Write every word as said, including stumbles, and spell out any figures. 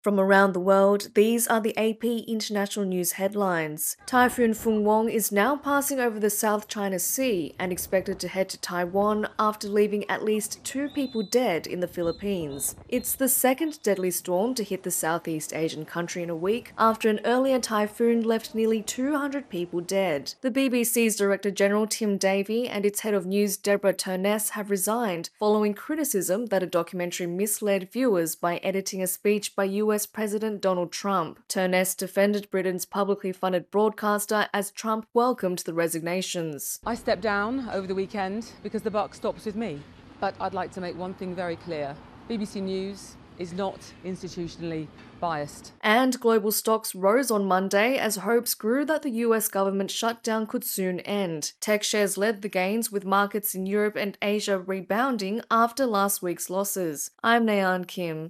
From around the world, these are the A P International News headlines. Typhoon Fengwang is now passing over the South China Sea and expected to head to Taiwan after leaving at least two people dead in the Philippines. It's the second deadly storm to hit the Southeast Asian country in a week after an earlier typhoon left nearly two hundred people dead. The B B C's Director General Tim Davie and its head of news Deborah Turness have resigned following criticism that a documentary misled viewers by editing a speech by U S President Donald Trump. Turness defended Britain's publicly funded broadcaster as Trump welcomed the resignations. I stepped down over the weekend because the buck stops with me. But I'd like to make one thing very clear. B B C News is not institutionally biased. And global stocks rose on Monday as hopes grew that the U S government shutdown could soon end. Tech shares led the gains, with markets in Europe and Asia rebounding after last week's losses. I'm Nayan Kim.